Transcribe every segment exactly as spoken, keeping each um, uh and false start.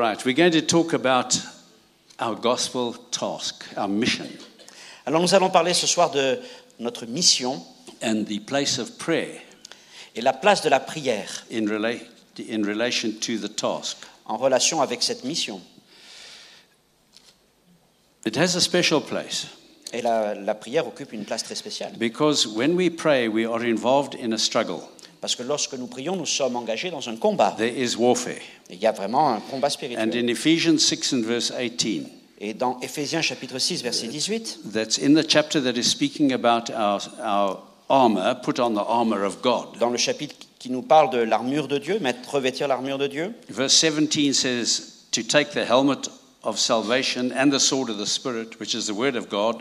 right, we're going to talk about our gospel task, our mission, Alors nous allons parler ce soir de notre mission and the place of prayer et la place de la prière in, rela- in relation to the task. en relation avec cette mission. It has a special place Et la, la prière occupe une place très spéciale. because when we pray, we are involved in a struggle. Parce que lorsque nous prions, nous sommes engagés dans un combat. There is warfare. Il y a vraiment un combat And spirituel. in Ephesians six and verse eighteen, Et dans Éphésiens chapitre six, verset dix-huit, that's in the chapter that is speaking about our, our armor, put on the armor of God. dans le chapitre qui nous parle de l'armure de Dieu, mettre, revêtir l'armure de Dieu, Verse seventeen says to take the helmet of salvation and the sword of the Spirit, which is the word of God.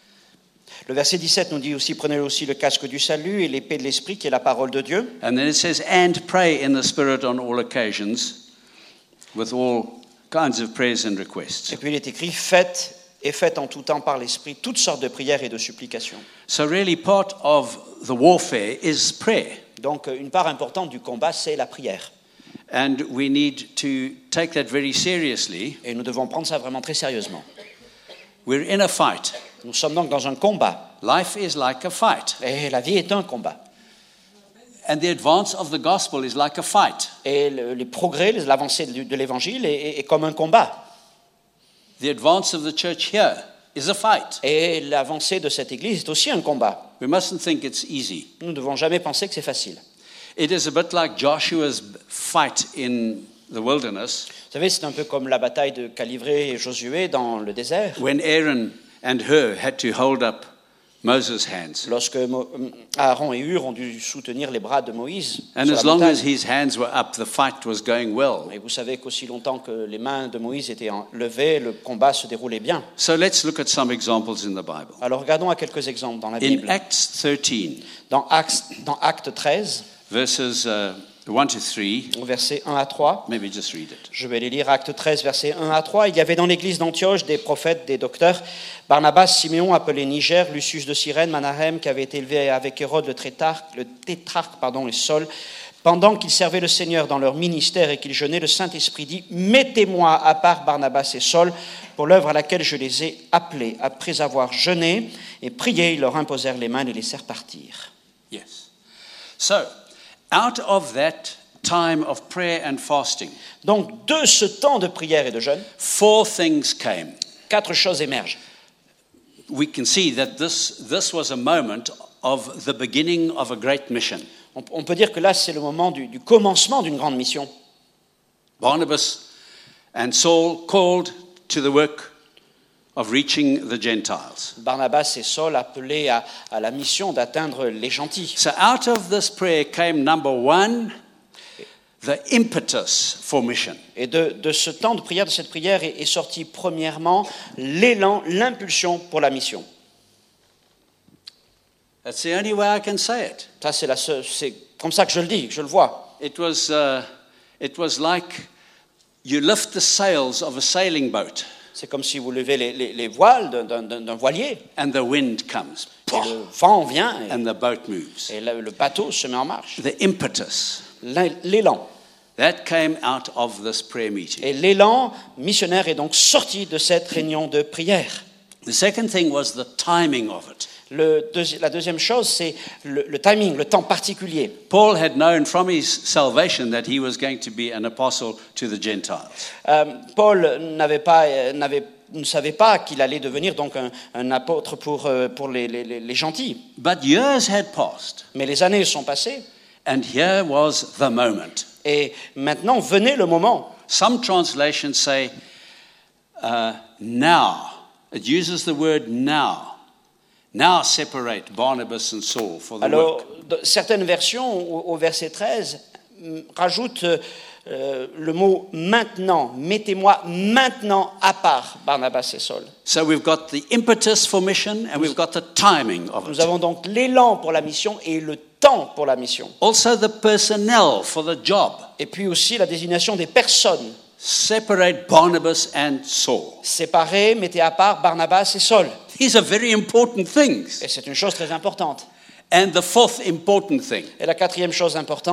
le verset dix-sept nous dit aussi, prenez aussi le casque du salut et l'épée de l'esprit qui est la parole de Dieu. And then it says, and pray in the Spirit on all occasions with all kinds of prayers and requests. Et puis il est écrit, faites et faites en tout temps par l'esprit toutes sortes de prières et de supplications. So really part of the warfare is prayer. Donc une part importante du combat, c'est la prière. And we need to take that very seriously. Et nous devons prendre ça vraiment très sérieusement. We're in a fight. Nous sommes donc dans un combat. Life is like a fight. Et la vie est un combat. And the advance of the gospel is like a fight. Et le, les progrès, l'avancée de, de l'évangile est, est, est comme un combat. The advance of the church here is a fight. Et l'avancée de cette église est aussi un combat. We mustn't think it's easy. Nous ne devons jamais penser que c'est facile. It is a bit like Joshua's fight in the wilderness Vous savez, c'est un peu comme la bataille de qu'a livrée et Josué dans le désert, when Aaron and Hur had to hold up Moses' hands. lorsque Mo- Aaron et Hur ont dû soutenir les bras de Moïse And sur as la long as montagne. his hands were up, the fight was going well. Et vous savez qu'aussi longtemps que les mains de Moïse étaient en- levées, le combat se déroulait bien. So let's look at some examples in the Bible. Alors regardons à quelques exemples dans la In Bible. Acts thirteen, Dans Actes, dans Actes treize, verses uh, one to three, au verset un à trois, maybe just read it. je vais les lire, Actes treize, versets un à trois. Il y avait dans l'église d'Antioche des prophètes, des docteurs, Barnabas, Siméon, appelé Niger, Lucius de Cyrène, Manahem, qui avait été élevé avec Hérode le tétrarque, le tétrarque pardon, et Saul. Pendant qu'ils servaient le Seigneur dans leur ministère et qu'ils jeûnaient, le Saint-Esprit dit « Mettez-moi à part Barnabas et Saul pour l'œuvre à laquelle je les ai appelés. » Après avoir jeûné et prié, ils leur imposèrent les mains et les laissèrent partir. Yes. So, out of that time of prayer and fasting, Donc, de ce temps de prière et de jeûne, four things came. quatre choses émergent. We can see that this, this was a moment of the beginning of a great mission. On, on peut dire que là, c'est le moment du, du commencement d'une grande mission. Barnabas and Saul called to the work of reaching the Gentiles. Barnabas et Saul appelés à, à la mission d'atteindre les gentils. So out of this prayer came, number one, the impetus for mission. Et de, de ce temps de prière, de cette prière, est, est sorti premièrement l'élan, l'impulsion pour la mission. That's the only way I can say it. Ça, c'est, la seule- c'est comme ça que je le dis, que je le vois. It was, uh, it was like you lift the sails of a sailing boat C'est comme si vous levez les, les, les voiles d'un, d'un, d'un voilier, and the wind comes et le vent vient, et, and the boat moves. et le, le bateau se met en marche. The impetus, L'élan. that came out of this prayer meeting. Et l'élan missionnaire est donc sorti de cette réunion de prière. The second thing was the timing of it. Le deuxi- la deuxième chose, c'est le, le timing, le temps particulier. Paul had known from his salvation that he was going to be an apostle to the Gentiles. Euh, Paul n'avait pas, euh, n'avait, ne savait pas qu'il allait devenir donc un, un apôtre pour, euh, pour les, les, les gentils. But years had passed, Mais les années sont passées and here was the moment. et maintenant venait le moment. Some translations say, uh, now. It uses the word now. Now separate Barnabas and Saul for the Alors, work. de- certaines versions, au, au verset treize, m- rajoutent euh, le mot maintenant. Mettez-moi maintenant à part Barnabas et Saul. So we've got the impetus for mission and we've got the timing of Nous it. avons donc l'élan pour la mission et le temps pour la mission. Also the personnel for the job. Et puis aussi la désignation des personnes. Separate Barnabas and Saul. Séparés, mettez à part Barnabas et Saul. These are very important things. Et c'est une chose très importante. And the fourth important thing, Et la quatrième chose importante,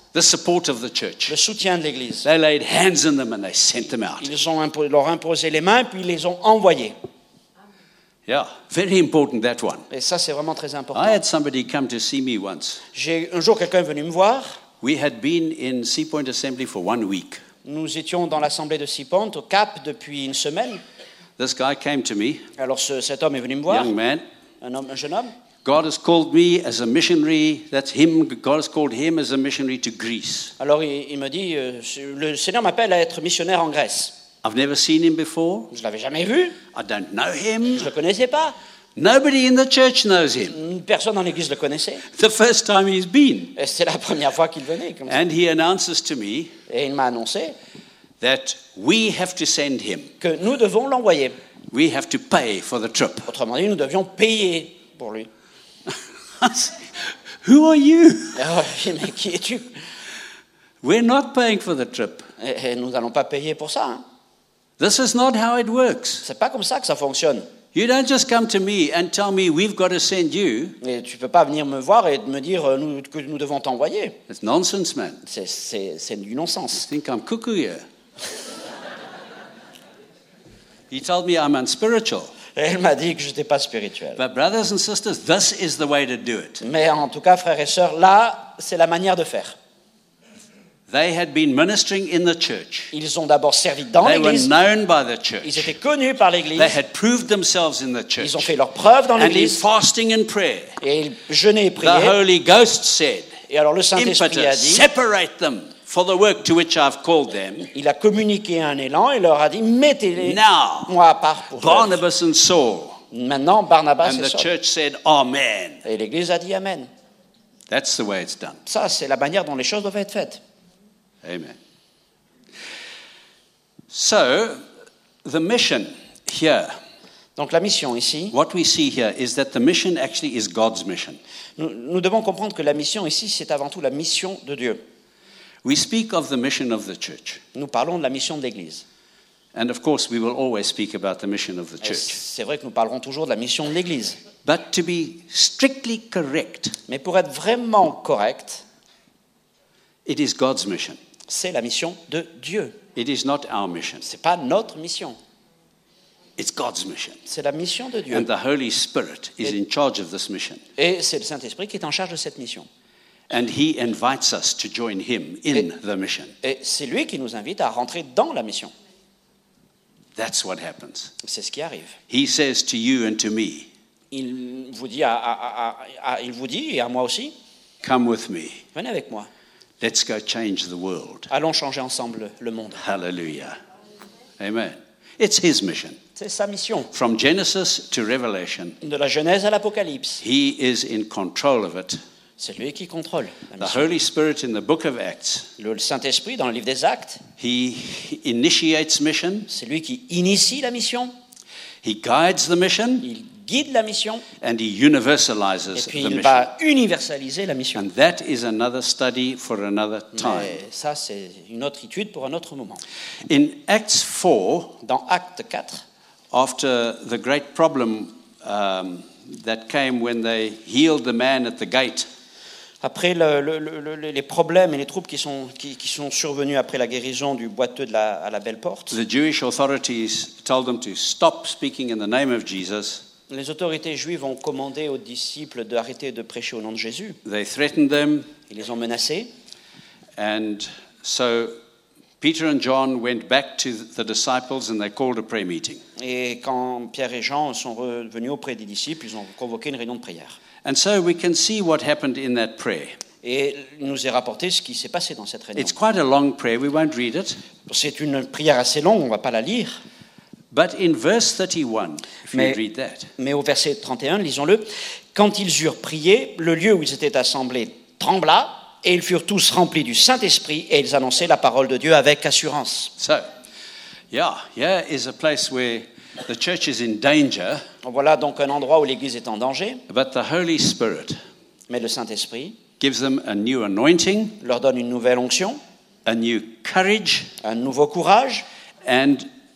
the support of the church. le soutien de l'Église. They laid hands on them and they sent them out. Ils ont impo- leur imposé les mains, puis ils les ont envoyés. Yeah, very important, that one. Et ça, c'est vraiment très important. I had somebody come to see me once. J'ai, un jour, quelqu'un est venu me voir. We had been in Sea Point Assembly for one week. Nous étions dans l'assemblée de Sea Point, au Cap, depuis une semaine. This guy came to me, Alors ce- cet homme est venu me voir, young man. un, homme, un jeune homme. God has called me as a missionary. That's him. God has called him as a missionary to Greece. Alors il, il me dit, euh, le Seigneur m'appelle à être missionnaire en Grèce. I've never seen him before. Je ne l'avais jamais vu, I don't know him. je ne le connaissais pas. Nobody in the church knows him. Personne dans l'église le connaissait. The first time he's been. Et c'est la première fois qu'il venait. Comme ça. And he announces to me Et il m'a annoncé that we have to send him. que nous devons l'envoyer. We have to pay for the trip. Autrement dit, nous devions payer pour lui. Who are you? Alors, je dis, mais qui es-tu? We're not paying for the trip. Et, et nous n'allons pas payer pour ça. Hein. This is not how it works. C'est pas comme ça que ça fonctionne. You don't just come to me and tell me we've got to send you. Et tu peux pas venir me voir et me dire euh, nous, que nous devons t'envoyer. It's nonsense, man. C'est, c'est, c'est du I non-sens. think I'm cuckoo here. He told me I'm unspiritual. Et elle m'a dit que je n'étais pas spirituel. But brothers and sisters, this is the way to do it. Mais en tout cas, frères et sœurs, là, c'est la manière de faire. They had been ministering in the church. Ils ont d'abord servi dans They were l'église. known by the Ils church. étaient connus par l'église. They had proved themselves in the Ils ont church. fait leurs preuves dans And in l'église. fasting and prayer, Et ils jeûnaient et the priaient. Holy Ghost said, Et alors le Saint-Esprit a impetus, dit, separate them for the work to which I've called them. il a communiqué un élan et leur a dit, mettez-les Now, moi à part pour l'œuvre. Barnabas and Saul. Maintenant, Barnabas And et the Saul. church said, Amen. Et l'église a dit Amen. That's the way it's done. Ça, c'est la manière dont les choses doivent être faites. Amen. So, the mission here, Donc la mission ici, what we see here is that the mission actually is God's mission. nous, nous devons comprendre que la mission ici, c'est avant tout la mission de Dieu. We speak of the mission of the church. Nous parlons de la mission de l'Église. And of course, we will always speak about the mission of the Et church. c'est vrai que nous parlerons toujours de la mission de l'Église. But to be strictly correct, Mais pour être vraiment correct, it is God's mission. c'est la mission de Dieu. It is not our mission. Ce n'est pas notre mission. It's God's mission. C'est la mission de Dieu. And the Holy Spirit is in charge of this mission. Et c'est le Saint-Esprit qui est en charge de cette mission. And he invites us to join him in the mission. Et c'est lui qui nous invite à rentrer dans la mission. That's what happens. C'est ce qui arrive. He says to you and to me, Il vous dit, à, à- à- à- il vous dit, et à moi aussi, come with me. venez avec moi. Let's go change the world. Allons changer ensemble le monde. Hallelujah. Amen. It's his mission. C'est sa mission. From Genesis to Revelation, De la Genèse à l'Apocalypse. he is in control of it. C'est lui qui contrôle la The mission. Holy Spirit in the book of Acts, Le Saint-Esprit, dans le livre des Actes, he initiates mission, c'est lui qui initie la mission, he guides the mission, il guide la mission, and he et universalizes puis the il mission. va universaliser la mission. And that is another study for another time. Mais ça, c'est une autre étude pour un autre moment. In Acts four, Dans Acte quatre, after the great problem um, that came when they healed the man at the gate, après le- le- le- le- les problèmes et les troubles qui sont, qui, qui sont survenus après la guérison du boiteux de la, à la Belle Porte, the Jewish authorities told them to stop speaking in the name of Jesus. les autorités juives ont commandé aux disciples d'arrêter de prêcher au nom de Jésus. They threatened them, Ils les ont menacés. and so Peter and John went back to the disciples and they called a prayer meeting. Et quand Pierre et Jean sont revenus auprès des disciples, ils ont convoqué une réunion de prière. And so we can see what happened in that prayer. Et il nous est rapporté ce qui s'est passé dans cette réunion. It's quite a long prayer, we won't read it. C'est une prière assez longue, on ne va pas la lire. But in verse thirty-one, if Mais- you read that, Mais au verset trente et un, lisons-le. Quand ils eurent prié, le lieu où ils étaient assemblés trembla, et ils furent tous remplis du Saint-Esprit, et ils annonçaient la parole de Dieu avec assurance. so, yeah, here is a place where the church is in danger, Voilà donc un endroit où l'Église est en danger, but the Holy Spirit mais le Saint-Esprit gives them a new anointing, leur donne une nouvelle onction, a new courage, un nouveau courage, and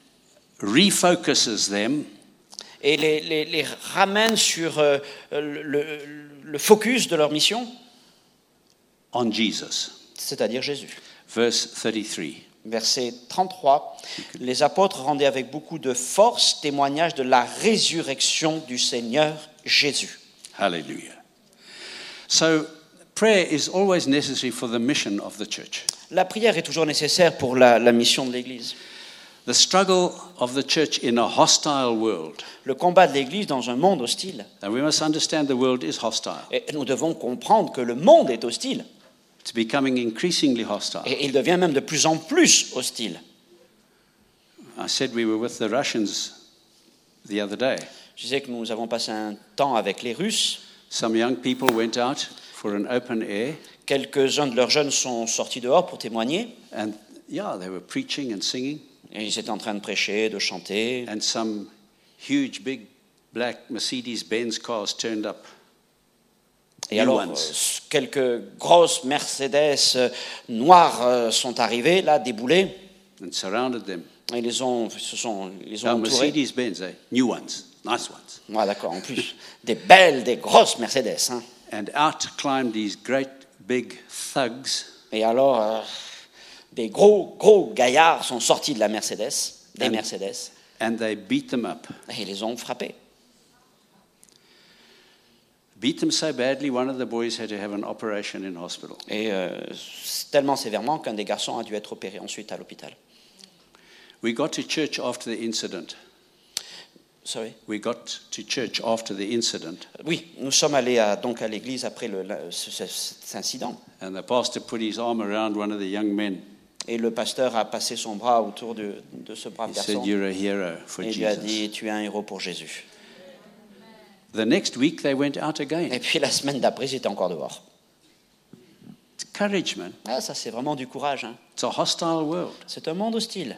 refocuses them et les, les- les ramène sur euh, le, le focus de leur mission, on Jesus. c'est-à-dire Jésus. Verse thirty-three. Verset trente-trois, les apôtres rendaient avec beaucoup de force témoignage de la résurrection du Seigneur Jésus. Hallelujah. So, prayer is always necessary for the mission of the church. La prière est toujours nécessaire pour la, la mission de l'Église. The struggle of the church in a hostile world. Le combat de l'Église dans un monde hostile. And we must understand the world is hostile. Et nous devons comprendre que le monde est hostile. It's becoming increasingly hostile. Et il devient même de plus en plus hostile. I said we were with the Russians the other day. Je disais que nous avons passé un temps avec les Russes. Some young people went out for an open air. Quelques-uns de leurs jeunes sont sortis dehors pour témoigner. And yeah, they were preaching and singing. Et ils étaient en train de prêcher, de chanter. And some huge, big, black Mercedes-Benz cars turned up. Et New alors, ones. euh, quelques grosses Mercedes euh, noires euh, sont arrivées, là, déboulées. And surrounded them. Et ils les ont, se sont, ils les ont Now, entourés. Mercedes-Benz, eh? New ones, nice ones. Ouais, d'accord, en plus. Des belles, des grosses Mercedes. Hein. And out climbed these great, big thugs. Et alors, euh, des gros, gros gaillards sont sortis de la Mercedes, des And- Mercedes, And they beat them up. et ils les ont frappés. Beat them so badly, one of the boys had to have an operation in hospital. Et euh, tellement sévèrement qu'un des garçons a dû être opéré ensuite à l'hôpital. We got to church after the incident. Sorry. We got to church after the incident. Oui, nous sommes allés à, donc à l'église après le, la- ce- ce- cet incident. And the pastor put his arm around one of the young men. Et le pasteur a passé son bras autour de, de ce brave He garçon. said, "You're a hero for Et il lui a Jesus." dit, tu es un héros pour Jésus. The next week they went out Et again. puis la semaine d'après, j'étais encore dehors. It's courage, man. Ah, ça, c'est vraiment du courage. Hein. It's a hostile world. C'est un monde hostile.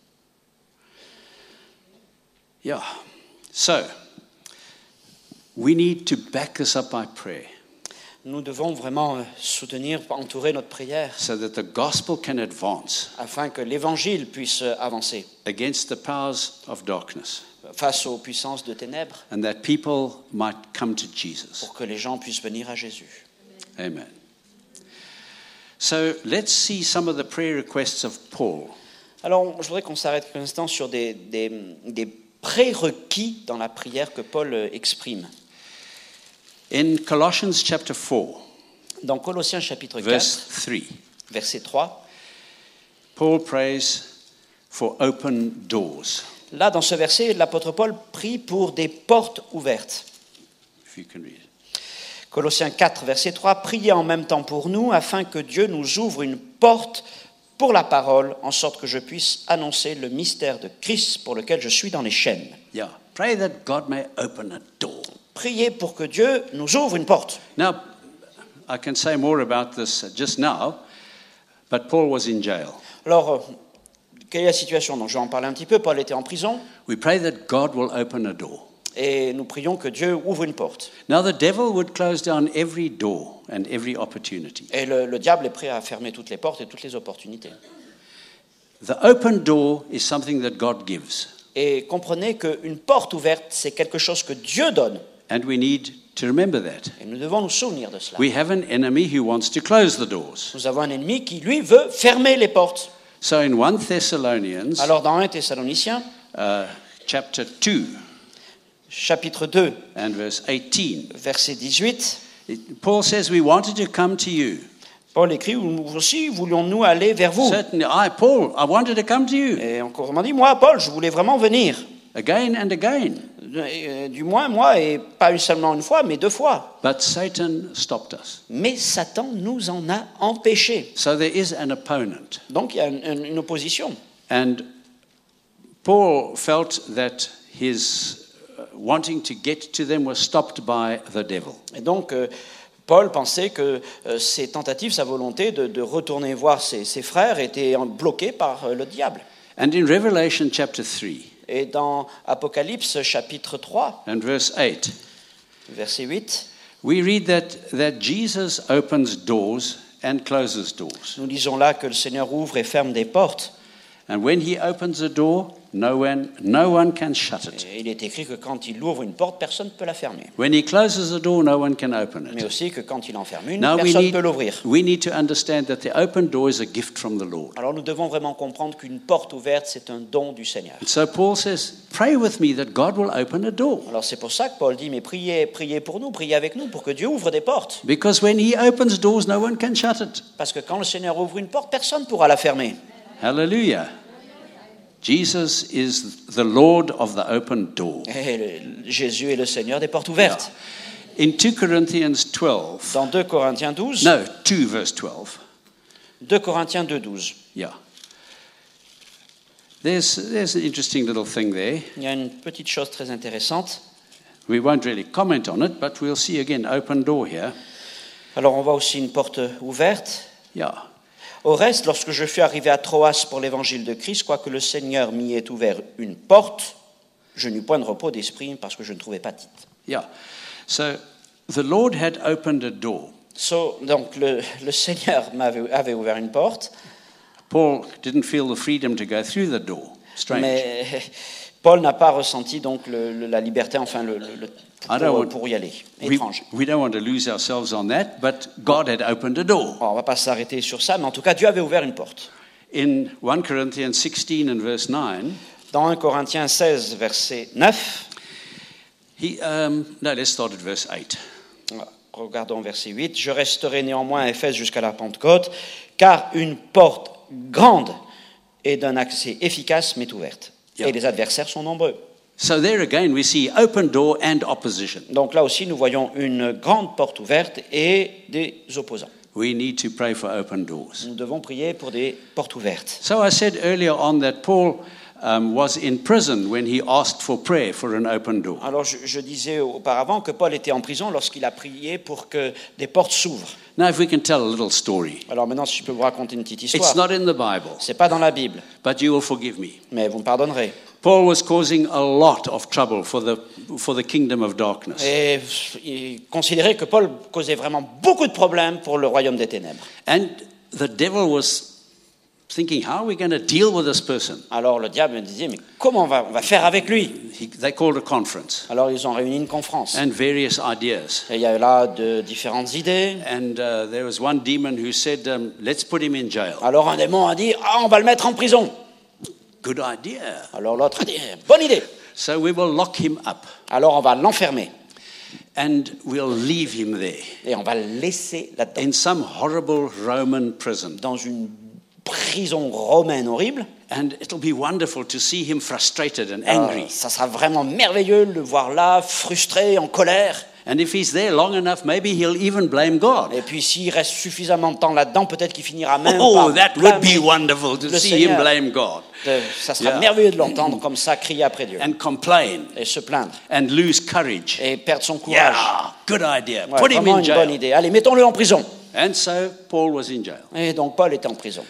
Yeah. So, we need to back this up by prayer Nous devons vraiment euh, soutenir, entourer notre prière so that the gospel can advance afin que l'évangile puisse euh, avancer against the powers of darkness face aux puissances de ténèbres and that people might come to Jesus. pour que les gens puissent venir à Jésus. Amen. So, let's see some of the prayer requests of Paul. Alors, je voudrais qu'on s'arrête un instant sur des, des, des prérequis dans la prière que Paul euh, exprime. In Colossians chapter four, Dans Colossiens chapitre verse quatre, three, verset trois, Paul prays for open doors. là, dans ce verset, l'apôtre Paul prie pour des portes ouvertes. If you can read it. Colossiens quatre, verset trois, priez en même temps pour nous, afin que Dieu nous ouvre une porte pour la parole, en sorte que je puisse annoncer le mystère de Christ pour lequel je suis dans les chaînes. Yeah. Pray that God may open a door. Priez pour que Dieu nous ouvre une porte. Now, I can say more about this just now, but Paul was in jail. Alors, euh, quelle est la situation? Donc, je vais en parler un petit peu. Paul était en prison, We pray that God will open a door. et nous prions que Dieu ouvre une porte. Now, the devil would close down every door and every opportunity. Et le, le diable est prêt à fermer toutes les portes et toutes les opportunités. The open door is something that God gives, Et comprenez qu'une porte ouverte, c'est quelque chose que Dieu donne. and we need to remember that. Et nous devons nous souvenir de cela. We have an enemy who wants to close the doors. Nous avons un ennemi qui, lui, veut fermer les portes. So in First Thessalonians Alors, dans un Thessaloniciens, uh, chapter two chapitre deux, and verse eighteen, verset dix-huit, it- Paul says, "We wanted to come to you." Paul écrit, nous aussi voulions-nous aller vers vous. Certainly, I, Paul, I wanted to come to you Et encore m'a dit, moi, Paul, je voulais vraiment venir. again and again, Euh, Du moins, moi, et pas seulement une fois, mais deux fois. but Satan stopped us. Mais Satan nous en a empêchés. So there is an opponent. Donc, il y a une, une- une opposition. And Paul felt that his uh, wanting to get to them was stopped by the devil. Et donc, euh, Paul pensait que euh, ses tentatives, sa volonté de, de retourner voir ses, ses frères était en- bloquée par euh, le diable. And in Revelation chapter three Et dans Apocalypse chapitre trois, and verse eight, verset huit, we read that, that Jesus opens doors and closes doors. nous lisons là que le Seigneur ouvre et ferme des portes. And when he opens a door, no one, no one can shut it. Et il est écrit que quand il ouvre une porte, personne ne peut la fermer. When he closes the door, no one can open Mais it. aussi que quand il en ferme une, Now we personne ne need, peut l'ouvrir. we need to understand that the open door is a gift from the Lord. Alors nous devons vraiment comprendre qu'une porte ouverte, c'est un don du Seigneur. And so Paul says, pray with me that God will open a door. Alors c'est pour ça que Paul dit, mais priez, priez pour nous, priez avec nous, pour que Dieu ouvre des portes. Because when he opens doors, no one can shut it. Parce que quand le Seigneur ouvre une porte, personne ne pourra la fermer. Hallelujah. Jesus is the Lord of the open door. Et le- Jésus est le Seigneur des portes ouvertes. In two Corinthians twelve, Dans deux Corinthiens douze, no, two verse twelve, deux Corinthiens deux, douze, yeah. There's, there's an interesting little thing there. il y a une petite chose très intéressante. We won't really comment on it, but we'll see again, open door here. Alors on voit aussi une porte ouverte. Yeah. Au reste, lorsque je fus arrivé à Troas pour l'évangile de Christ, quoique le Seigneur m'y ait ouvert une porte, je n'eus point de repos d'esprit parce que je ne trouvais pas titre. Yeah. So the Lord had opened a door. So, donc le, le Seigneur m'avait avait ouvert une porte, Paul didn't feel the freedom to go through the door. Strange. mais Paul n'a pas ressenti donc le, le- la liberté, enfin le, le- le- I don't pour, want- pour y aller. We, Étrange. we don't want to lose ourselves on that, but God had opened a door. Alors, on ne va pas s'arrêter sur ça, mais en tout cas, Dieu avait ouvert une porte. In First Corinthians sixteen and verse nine, Dans un Corinthiens seize, verset neuf, he, um, no, let's start at verse eight. regardons verset huit, « Je resterai néanmoins à Éphèse jusqu'à la Pentecôte, car une porte grande et d'un accès efficace m'est ouverte. Yeah. Et les adversaires sont nombreux. » So there again we see open door and opposition. Donc là aussi, nous voyons une grande porte ouverte et des opposants. We need to pray for open doors. Nous devons prier pour des portes ouvertes. So I said earlier on that Paul um, was in prison when he asked for prayer for an open door. Alors je, je disais auparavant que Paul était en prison lorsqu'il a prié pour que des portes s'ouvrent. Now if we can tell a little story. Alors maintenant, si je peux vous raconter une petite It's histoire. not in the Bible, C'est pas dans la Bible, but you will forgive me. mais vous me pardonnerez. Paul was causing a lot of trouble for the, for the kingdom of darkness. Et il considérait que Paul causait vraiment beaucoup de problèmes pour le royaume des ténèbres. And the devil was thinking, how are we going to deal with this person? Alors le diable me disait, mais comment on va, on va faire avec lui? He, they called a conference Alors ils ont réuni une conférence. and various ideas. Et il y a là de différentes idées. And uh, there was one demon who said, um, let's put him in jail. Alors un démon a dit, ah, on va le mettre en prison. Good idea. Alors l'autre a dit, bonne idée. So we will lock him up Alors on va l'enfermer and we'll leave him there et on va le laisser là-dedans, in some horrible Roman prison. dans une prison romaine horrible. And it'll be wonderful to see him frustrated and Alors, angry. ça sera vraiment merveilleux de le voir là, frustré, en colère. And if he's there long enough, maybe he'll even blame God. Et puis s'il reste suffisamment de temps là-dedans, peut-être qu'il finira même Oh, par that would blâmer be wonderful to le see him Seigneur. blame God De- ça sera Yeah. merveilleux de l'entendre comme ça, crier après Dieu and complain et se plaindre and lose courage. et perdre son courage. Yeah, good idea. Ouais, Put him vraiment in une bonne jail. idée. Allez, mettons-le en prison. And so Paul was in jail. Et donc Paul était en prison.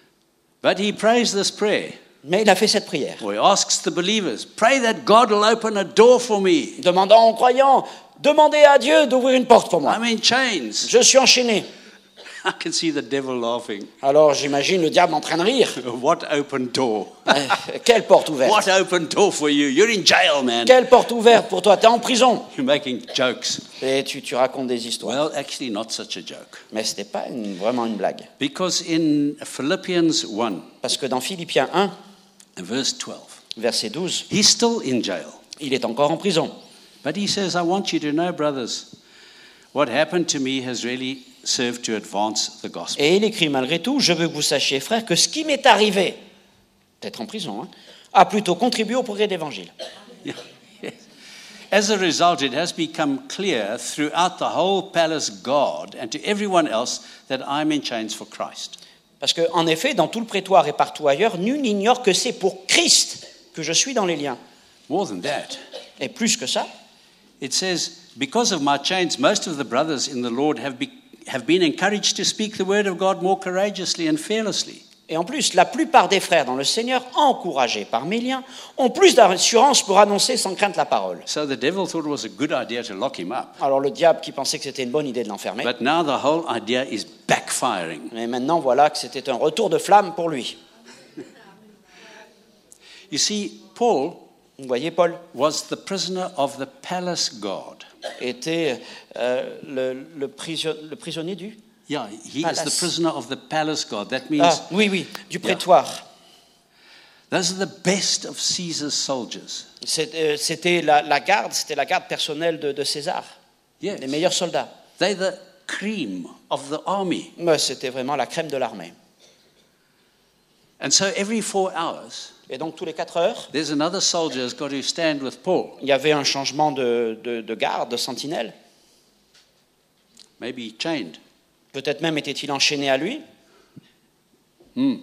But he prays this prayer. Mais il a fait cette prière, Or he asks the believers, pray that God will open a door for me. demandant aux croyants, demandez à Dieu d'ouvrir une porte pour moi. I'm in chains. Je suis enchaîné. I can see the devil laughing. Alors j'imagine le diable en train de rire. What open door? Euh, Quelle porte ouverte? What open door for you? You're in jail, man. Quelle porte ouverte pour toi? T'es en prison. You're making jokes. Et tu, tu racontes des histoires. Well, actually, not such a joke. Mais ce n'était pas une- vraiment une blague. Because in Philippians one, Parce que dans Philippiens un, verse twelve, verset douze, he's still in jail. il est encore en prison. But he says, I want you to know, brothers, what happened to me has really served to advance the gospel. Et il écrit malgré tout, je veux que vous sachiez, frères, que ce qui m'est arrivé, d'être en prison, hein, a plutôt contribué au progrès de l'Évangile. Yeah. Yes. As a result, it has become clear throughout the whole palace guard and to everyone else that I'm in chains for Christ. Parce qu'en effet, dans tout le prétoire et partout ailleurs, nul n'ignore que c'est pour Christ que je suis dans les liens. More than that, Et plus que ça, it says, because of my chains, most of the brothers in the Lord have, be, have been encouraged to speak the word of God more courageously and fearlessly. et en plus, la plupart des frères dans le Seigneur, encouragés par mes liens, ont plus d'assurance pour annoncer sans crainte la parole. So the devil thought it was a good idea to lock him up. Alors le diable qui pensait que c'était une bonne idée de l'enfermer, But now the whole idea is backfiring. mais maintenant voilà que c'était un retour de flamme pour lui. You see, Paul Vous voyez, Paul was the prisoner of the palace guard. était euh, le, le, prison- le prisonnier du... Yeah, he is Palace. the prisoner of the palace guard. That means Ah, oui, oui, du prétoire. those are the best of Caesar's soldiers. C'est- euh, C'était la, la garde, c'était la garde personnelle de, de César, Yes. les meilleurs soldats. They're the cream of the army. Mais c'était vraiment la crème de l'armée. And so every four hours, Et donc tous les quatre heures, there's another soldier who's got to stand with Paul. il y avait un changement de, de, de garde, de sentinelle. Maybe chained. Peut-être même était-il enchaîné à lui. I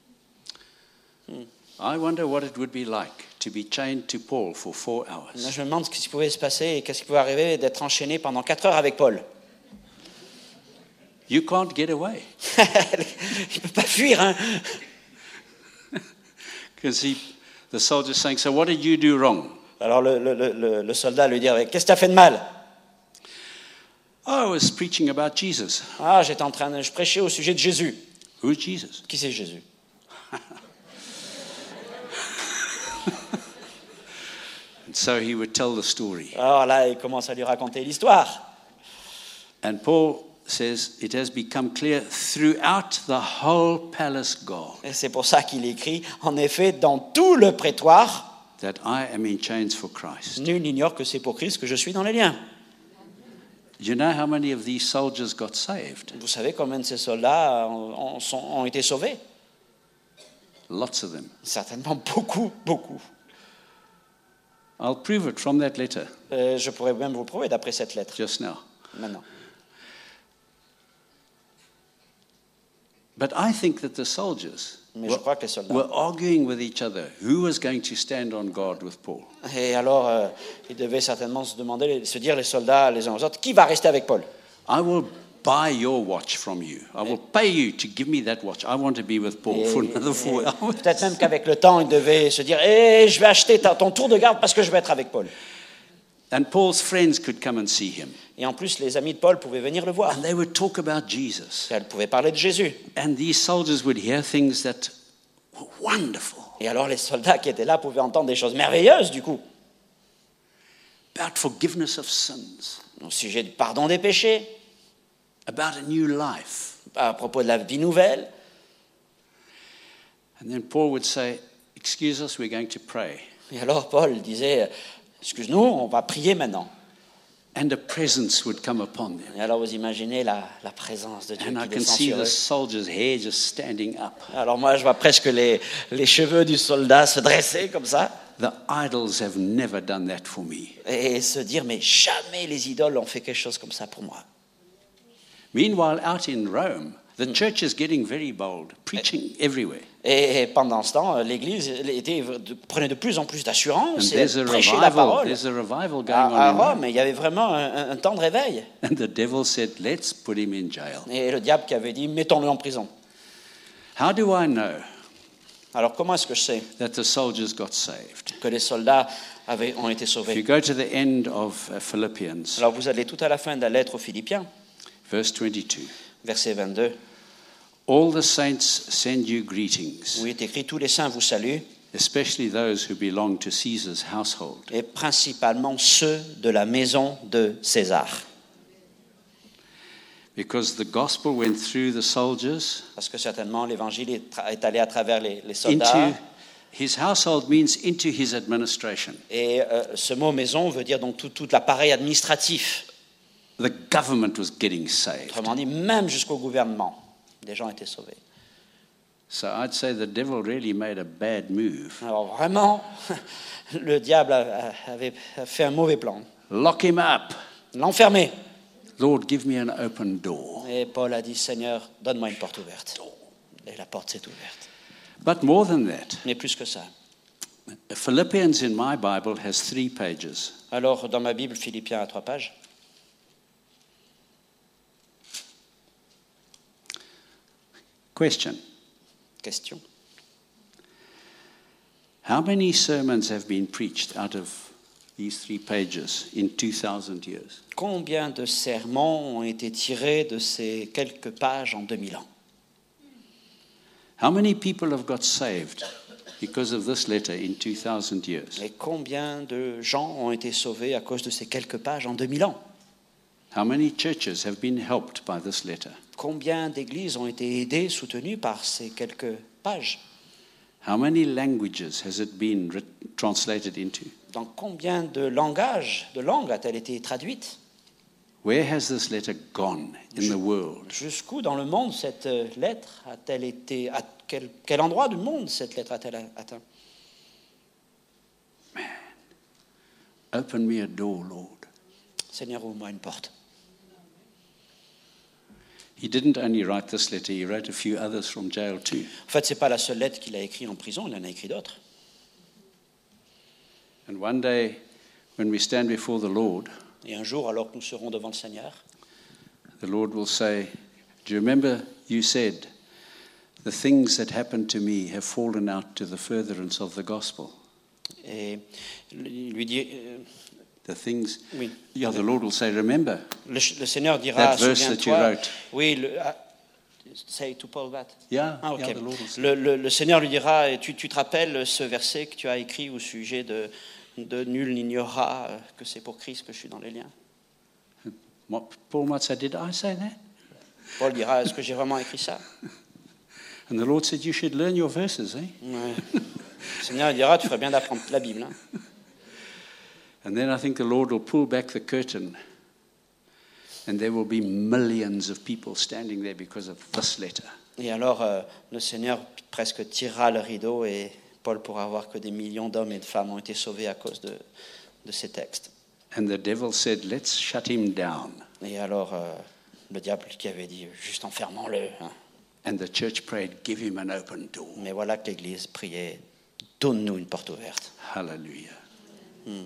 wonder what it would be like to be chained to Paul for four Là, hours. je me demande ce qui pouvait se passer et qu'est-ce qui pouvait arriver d'être enchaîné pendant quatre heures avec Paul. You can't get away Il ne peut pas fuir. Hein. because he, the soldier's saying, "So what did you do wrong?" Alors le, le, le, le soldat lui dit, qu'est-ce que tu as fait de mal? Oh, I was preaching about Jesus. Ah, j'étais en train de je prêchais au sujet de Jésus. Who's Jesus? Qui c'est Jésus? And so he would tell the story. Alors là, il commence à lui raconter l'histoire. And Paul says it has become clear throughout the whole palace guard Et c'est pour ça qu'il écrit, en effet, dans tout le prétoire, that I am in chains for Christ. nul n'ignore que c'est pour Christ que je suis dans les liens. You know how many of these soldiers got saved? Vous savez combien de ces soldats ont, sont- ont été sauvés? Lots of them. Certainement beaucoup, beaucoup. I'll prove it from that letter Euh, je pourrais même vous le prouver d'après cette lettre, just now. maintenant. But I think that the soldiers Mais je were, crois que les soldats... were arguing with each other who was going to stand on guard with Paul. Et alors, euh, ils devaient certainement se demander, se dire les soldats les uns aux autres, qui va rester avec Paul? I will buy your watch from you. I will pay you to give me that watch. I want to be with Paul Et- for another four et hours. Peut-être même qu'avec le temps, ils devaient se dire, eh, je vais acheter ta- ton tour de garde parce que je vais être avec Paul. And Paul's friends could come and see him. Et en plus, les amis de Paul pouvaient venir le voir. And they would talk about Jesus. Et elles pouvaient parler de Jésus. And these soldiers would hear things that were wonderful Et alors les soldats qui étaient là pouvaient entendre des choses merveilleuses, du coup, about forgiveness of sins, au sujet du pardon des péchés, about a new life. à propos de la vie nouvelle. And then Paul would say, "Excuse us, we're going to pray." Et alors Paul disait, excuse-nous, on va prier maintenant. And a presence would come upon them. Et alors vous imaginez la, la présence de Dieu And I qui can descend see sur the eux. soldier's hair just standing up. Alors moi, je vois presque les, les cheveux du soldat se dresser comme ça The idols have never done that for me. et se dire, mais jamais les idoles ont fait quelque chose comme ça pour moi. Meanwhile, out in Rome, the church is getting very bold, preaching everywhere. Et pendant ce temps, l'Église était, prenait de plus en plus And d'assurance et there's a prêchait la revival. parole. There's a revival going À, à on in Rome. Rome, il y avait vraiment un, un temps de réveil. And the devil said, "Let's put him in jail." Et le diable qui avait dit, mettons-le en prison. How do I know Alors comment est-ce que je sais that the soldiers got saved? que les soldats avaient, ont été If you sauvés? go to the end of uh, Philippians, Alors vous allez tout à la fin de la lettre aux Philippiens, verse twenty-two. verset vingt-deux, All the saints send you greetings, où il est écrit, tous les saints vous saluent, especially those who belong to Caesar's household. et principalement ceux de la maison de César. Because the gospel went through the soldiers Parce que certainement l'évangile est, tra- est allé à travers les, les soldats. into his household means into his administration. Et euh, ce mot maison veut dire donc tout, tout l'appareil administratif. The government was getting saved. Autrement dit, même jusqu'au gouvernement, des gens étaient sauvés. So I'd say the devil really made a bad move. Alors vraiment, le diable a- a- avait fait un mauvais plan. Lock him up. L'enfermer. Lord, give me an open door. Et Paul a dit, Seigneur, donne-moi une porte ouverte. Et la porte s'est ouverte. But more than that, Mais plus que ça. Philippians in my Bible has three pages. Alors, dans ma Bible, Philippiens a trois pages. Question. Question. How many sermons have been preached out of these three pages in two thousand years? Combien de sermons ont été tirés de ces quelques pages en deux mille ans? How many people have got saved because of this letter in two thousand years? Et combien de gens ont été sauvés à cause de ces quelques pages en deux mille ans? How many churches have been helped by this letter? Combien d'églises ont été aidées, soutenues par ces quelques pages? How many languages has it been writ- translated into? Dans combien de langages, de langues a-t-elle été traduite? Where has this letter gone in the world? Jusqu'où dans le monde cette lettre a-t-elle été, à quel, quel endroit du monde cette lettre a-t-elle atteint? Open me a door, Lord. Seigneur, ouvre-moi une porte. He didn't only write this letter, he wrote a few others from jail too. En fait, ce n'est pas la seule lettre qu'il a écrite en prison, il en a écrit d'autres. And one day, when we stand before the Lord, Et un jour, alors que nous serons devant le Seigneur, the Lord will say, do you remember you said, the things that happened to me have fallen out to the furtherance of the gospel? et il lui dit, euh, The things, oui, yeah, the Lord will say, remember, le, le Seigneur dira, That verse that you souviens-toi, wrote. oui, le, ah, say to Paul that. yeah, Ah, ok. yeah, the Lord will say. Le, le- le Seigneur lui dira, tu, tu te rappelles ce verset que tu as écrit au sujet de, de nul n'ignorera euh, que c'est pour Christ que je suis dans les liens. What- Paul might say, did I say that? Paul dira, est-ce que j'ai vraiment écrit ça? And the Lord said, you should learn your verses, eh? Ouais. Le Seigneur lui dira, tu ferais bien d'apprendre la Bible. Hein. And then I think the Lord will pull back the curtain and there will be millions of people standing there because of this letter. Et alors, euh, le Seigneur presque tirera le rideau et Paul pourra voir que des millions d'hommes et de femmes ont été sauvés à cause de, de ces textes. And the devil said, let's shut him down. Et alors, euh, le diable qui avait dit, juste enfermons-le. Hein. And the church prayed, give him an open door. Mais voilà que l'Église priait, donne-nous une porte ouverte. Hallelujah. Hmm.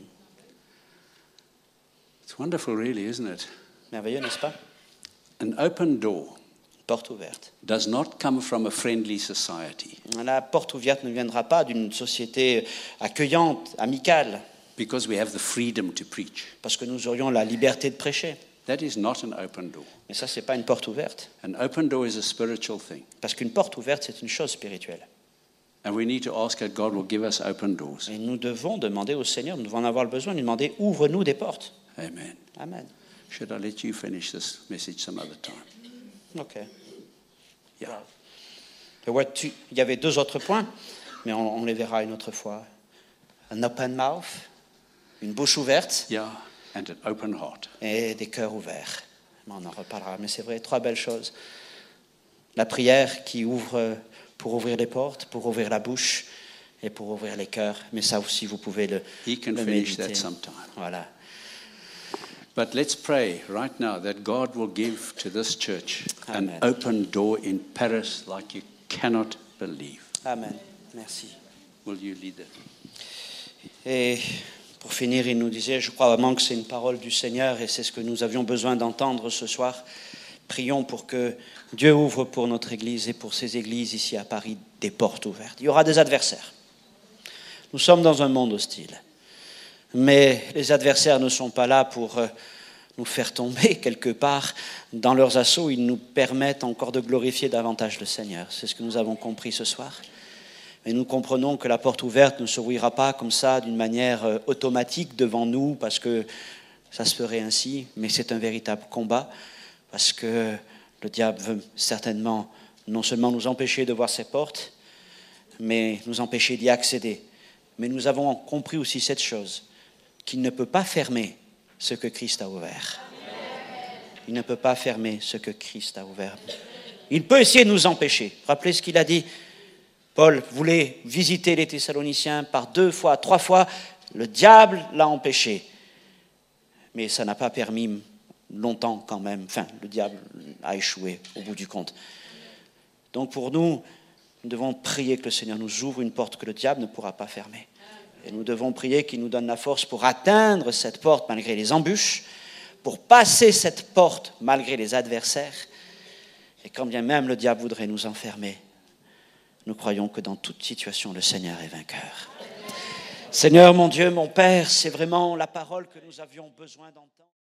It's wonderful, really, isn't it? Merveilleux, n'est-ce pas? An open door Une porte ouverte. does not come from a friendly society La porte ouverte ne viendra pas d'une société accueillante, amicale, because we have the freedom to preach. parce que nous aurions la liberté de prêcher. That is not an open door. Mais ça, ce n'est pas une porte ouverte. An open door is a spiritual thing. Parce qu'une porte ouverte, c'est une chose spirituelle. And we need to ask that God will give us open doors. Et nous devons demander au Seigneur, nous devons en avoir le besoin, lui demander, ouvre-nous des portes. Amen. Amen. Should I let you finish this message some other time? OK. Yeah. Et ouais, tu- il y avait deux autres points, mais on, on les verra une autre fois. Un open mouth, une bouche ouverte Yeah. And an open heart. et des cœurs ouverts. Mais on en reparlera, mais c'est vrai, trois belles choses. La prière qui ouvre pour ouvrir les portes, pour ouvrir la bouche et pour ouvrir les cœurs. Mais ça aussi, vous pouvez le, He can le finish méditer. that sometime. Voilà. But let's pray right now that God will give to this church an Amen. open door in Paris like you cannot believe. Amen. Merci. Will you lead it? Et pour finir, il nous disait, je crois vraiment que c'est une parole du Seigneur et c'est ce que nous avions besoin d'entendre ce soir. Prions pour que Dieu ouvre pour notre Église et pour ces églises ici à Paris des portes ouvertes. Il y aura des adversaires. Nous sommes dans un monde hostile. Mais les adversaires ne sont pas là pour euh, nous faire tomber quelque part. Dans leurs assauts, ils nous permettent encore de glorifier davantage le Seigneur. C'est ce que nous avons compris ce soir. Et nous comprenons que la porte ouverte ne s'ouvrira pas comme ça, d'une manière euh, automatique devant nous, parce que ça se ferait ainsi, mais c'est un véritable combat, parce que le diable veut certainement non seulement nous empêcher de voir ces portes, mais nous empêcher d'y accéder. Mais nous avons compris aussi cette chose, qu'il ne peut pas fermer ce que Christ a ouvert. Il ne peut pas fermer ce que Christ a ouvert. Il peut essayer de nous empêcher. Rappelez ce qu'il a dit. Paul voulait visiter les Thessaloniciens par deux fois, trois fois. Le diable l'a empêché. Mais ça n'a pas permis longtemps quand même. Enfin, le diable a échoué au bout du compte. Donc pour nous, nous devons prier que le Seigneur nous ouvre une porte que le diable ne pourra pas fermer. Et nous devons prier qu'il nous donne la force pour atteindre cette porte malgré les embûches, pour passer cette porte malgré les adversaires. Et quand bien même le diable voudrait nous enfermer, nous croyons que dans toute situation, le Seigneur est vainqueur. Seigneur, mon Dieu, mon Père, c'est vraiment la parole que nous avions besoin d'entendre.